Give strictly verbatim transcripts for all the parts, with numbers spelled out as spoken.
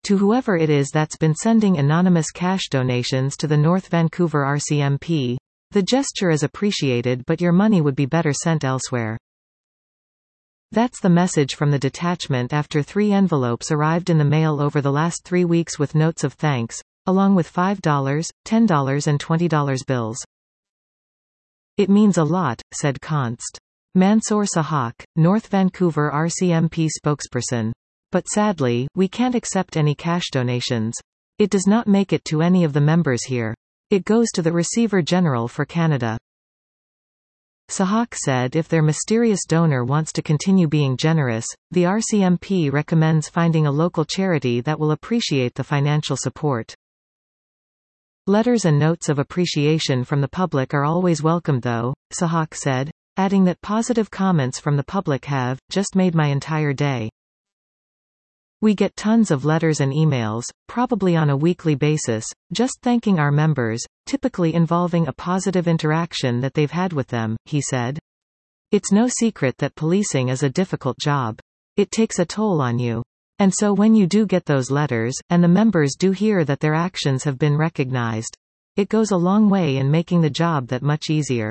To whoever it is that's been sending anonymous cash donations to the North Vancouver R C M P, the gesture is appreciated, but your money would be better sent elsewhere. That's the message from the detachment after three envelopes arrived in the mail over the last three weeks with notes of thanks, along with five dollars, ten dollars and twenty dollar bills. It means a lot, said Const. Mansoor Sahak, North Vancouver R C M P spokesperson. But sadly, we can't accept any cash donations. It does not make it to any of the members here. It goes to the Receiver General for Canada. Sahak said if their mysterious donor wants to continue being generous, the R C M P recommends finding a local charity that will appreciate the financial support. Letters and notes of appreciation from the public are always welcome though, Sahak said, adding that positive comments from the public have just made my entire day. We get tons of letters and emails, probably on a weekly basis, just thanking our members, typically involving a positive interaction that they've had with them, he said. It's no secret that policing is a difficult job. It takes a toll on you. And so when you do get those letters, and the members do hear that their actions have been recognized, it goes a long way in making the job that much easier.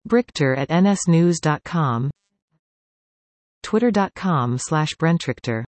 Brichter at n s news dot com, twitter dot com slash Brentrichter